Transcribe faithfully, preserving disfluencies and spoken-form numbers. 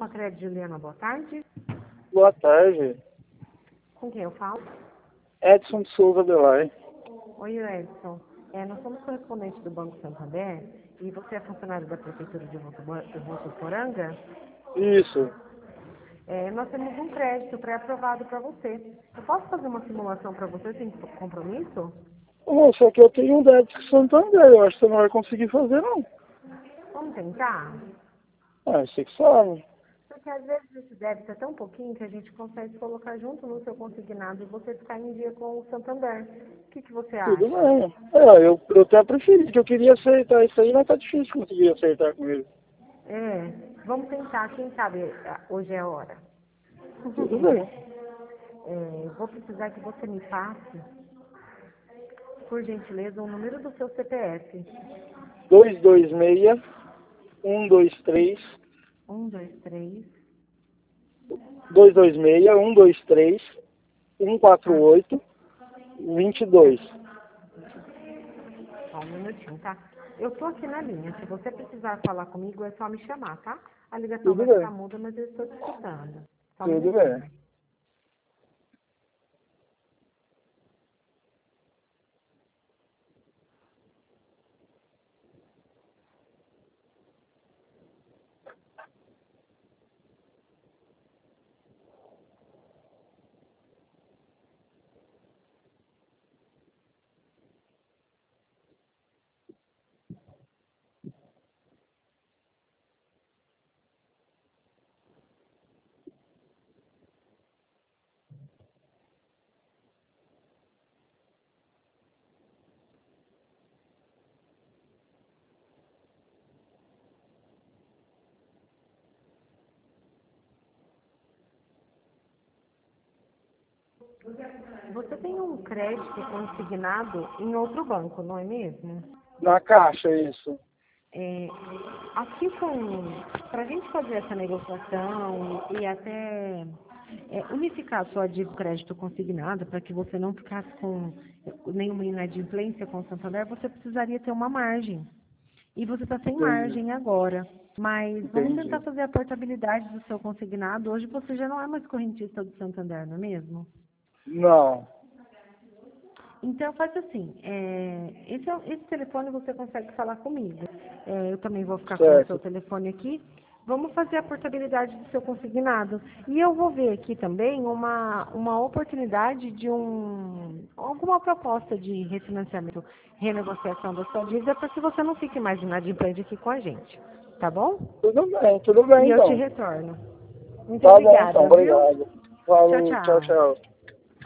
com a Crédito Juliana, boa tarde. Boa tarde. Com quem eu falo? Edson de Souza Delay. Oi, Edson. É, nós somos correspondentes do Banco Santander e você é funcionário da Prefeitura de Votuporanga? Isso. É, nós temos um crédito pré-aprovado para você. Eu posso fazer uma simulação para você sem compromisso? Bom, só que eu tenho um débito com Santander, eu acho que você não vai conseguir fazer, não. Vamos tentar? Ah, você que sabe. Porque às vezes esse débito é tão pouquinho que a gente consegue colocar junto no seu consignado e você ficar em dia com o Santander. O que, que você Tudo acha? bem. É, eu, eu até preferi, que eu queria acertar isso aí, mas tá difícil conseguir acertar com ele. É, vamos tentar, quem sabe ah, hoje é a hora. Tudo bem. É, vou precisar que você me passe, por gentileza, o número do seu C P F. dois dois seis, um dois três, Um, dois, três. dois dois seis, um dois três, um quatro Ah, oito, vinte e dois. só um minutinho, tá? Eu tô aqui na linha. Se você precisar falar comigo, é só me chamar, tá? A ligação Tudo vai ficar bem. muda, mas eu estou te escutando. Só um Tudo bem. minutinho. Você tem um crédito consignado em outro banco, não é mesmo? Na caixa, isso. É, aqui com para a gente fazer essa negociação e, e até é, unificar a sua dívida de crédito consignada para que você não ficasse com nenhuma inadimplência com o Santander, você precisaria ter uma margem. E você está sem Entendi. margem agora. Mas vamos tentar Entendi. fazer a portabilidade do seu consignado. Hoje você já não é mais correntista do Santander, não é mesmo? Não. Então faz assim, é, esse, é- esse telefone você consegue falar comigo. É, eu também vou ficar com o seu Certo. telefone aqui. Vamos fazer a portabilidade do seu consignado. E eu vou ver aqui também uma, uma oportunidade de um alguma proposta de refinanciamento, renegociação da sua dívida para que você não fique mais inadimplente aqui com a gente. Tá bom? Tudo bem, tudo E bem eu te então. retorno. Muito Tá bom então, obrigada, viu? obrigado. Tchau, Falou, tchau, tchau. tchau.